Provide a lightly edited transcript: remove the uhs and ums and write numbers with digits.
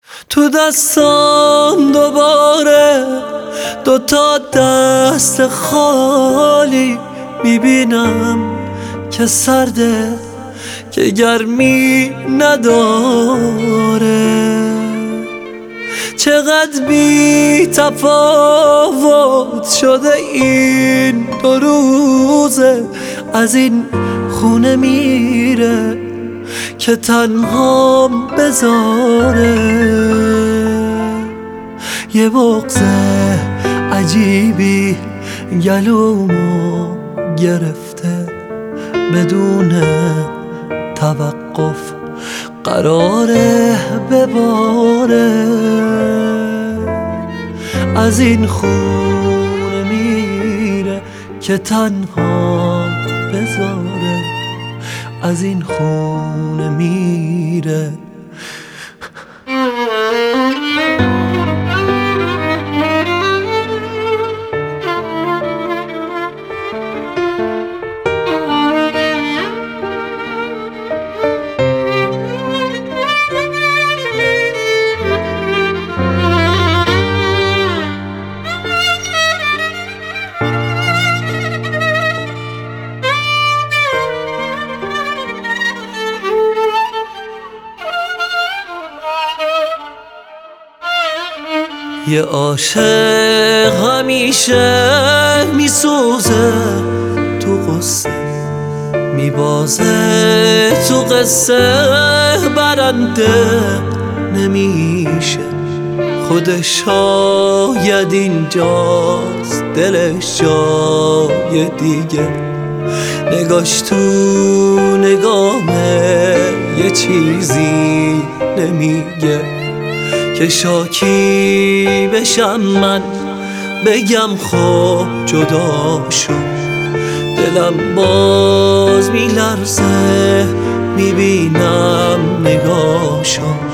تو دستام دوباره دوتا دست خالی میبینم که سرده، که گرمی نداره. چقدر بی تفاوت شده این 2 روزه، از این خونه میره که تنهام بذاره. یه بغض عجیبی گلومو گرفته، بدون توقف قراره بباره. از این خونه میره که تنها بذاره، از این خونه میره. یه عاشق همیشه میسوزه تو قصه، میبازه تو قصه، برنده نمیشه. خودش شاید اینجاست، دلش جای دیگه، نگاش تو نگامه یه چیزی نمیگه. که شاکی بشم من بگم خب جدا شو، دلم باز میلرزه میبینم نگاشو.